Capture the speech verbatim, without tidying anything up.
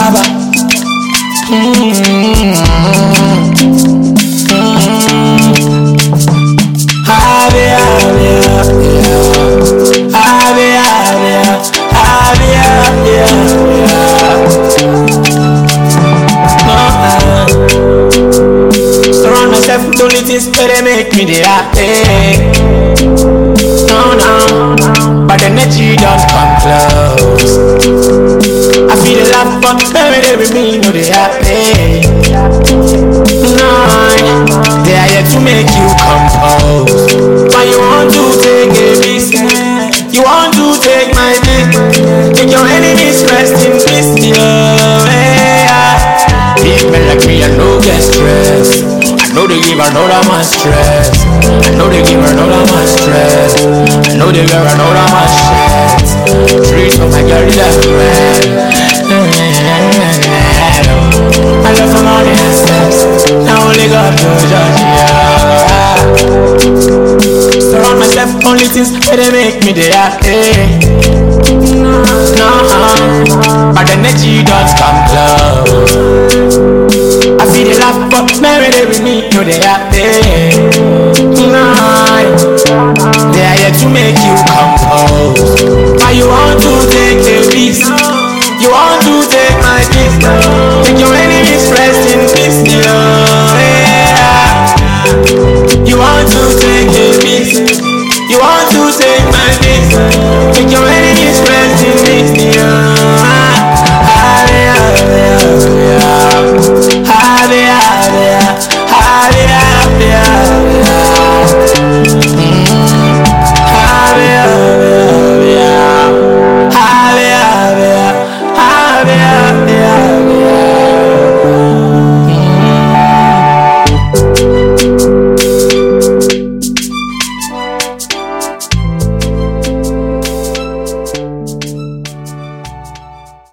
Baba. Mm-hmm. Ave, ave, ave, ave, ave, ave, ave. Surround myself with only things that make me the happy. No, no, but the energy don't come close. I feel the love, but baby, they with me, know they happy. No, they are here to make you compose. But you want to take a piece, you want to take my dick. Take your enemies rest in peace, yeah. People like me, I know get stressed. I know they give her no that much stress. I know they give her no that much stress. I know they give her no that much stress. Trees of my girl left red. I love her money and steps. Now only God to judge, yeah. Surround myself only things where they make me the happy. No, but the energy don't